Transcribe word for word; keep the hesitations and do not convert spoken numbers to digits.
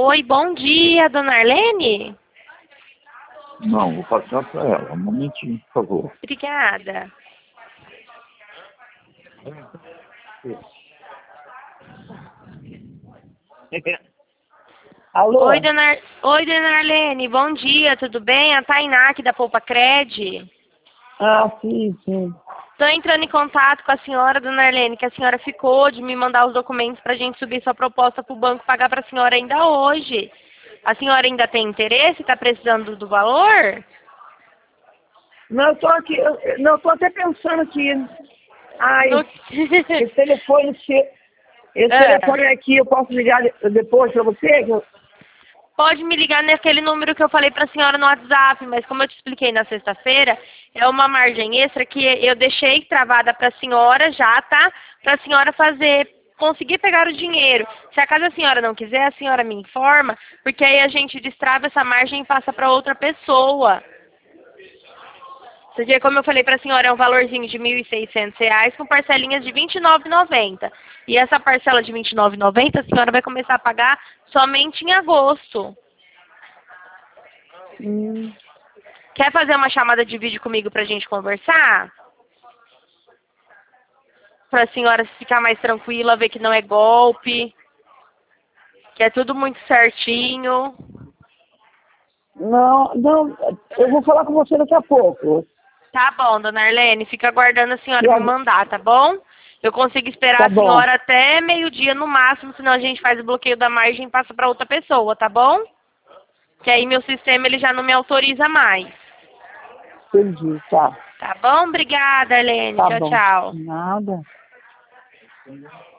Oi, bom dia, dona Arlene? Não, vou passar para ela. Um momentinho, por favor. Obrigada. Alô? Oi, dona, Ar- Oi, dona Arlene, bom dia, tudo bem? A Tainá aqui da Poupa Cred. Ah, sim, sim. Estou entrando em contato com a senhora, dona Arlene, que a senhora ficou de me mandar os documentos para a gente subir sua proposta para o banco pagar para a senhora ainda hoje. A senhora ainda tem interesse? Está precisando do valor? Não, eu tô aqui, eu, eu- não, eu tô até pensando aqui. No... Ai, esse telefone, se- esse Ah. telefone aqui, eu posso ligar de- depois para você? Que eu- Pode me ligar naquele número que eu falei para a senhora no WhatsApp, mas como eu te expliquei na sexta-feira, é uma margem extra que eu deixei travada para a senhora já, tá? Para a senhora fazer, conseguir pegar o dinheiro. Se acaso a senhora não quiser, a senhora me informa, porque aí a gente destrava essa margem e passa para outra pessoa. Porque, como eu falei para a senhora, é um valorzinho de mil e seiscentos reais com parcelinhas de vinte e nove reais e noventa centavos. E essa parcela de vinte e nove reais e noventa centavos a senhora vai começar a pagar somente em agosto. Hum, Quer fazer uma chamada de vídeo comigo pra gente conversar? Pra senhora ficar mais tranquila, ver que não é golpe, que é tudo muito certinho. não, não, eu vou falar com você daqui a pouco. Tá bom, dona Arlene, fica aguardando a senhora E me a- mandar, tá bom? Eu consigo esperar Tá a bom, senhora até meio-dia no máximo, senão a gente faz o bloqueio da margem e passa pra outra pessoa, tá bom? Que aí meu sistema ele já não me autoriza mais. entendi, tá. Tá bom? Obrigada, Arlene. Tá Tchau, bom. tchau. Nada.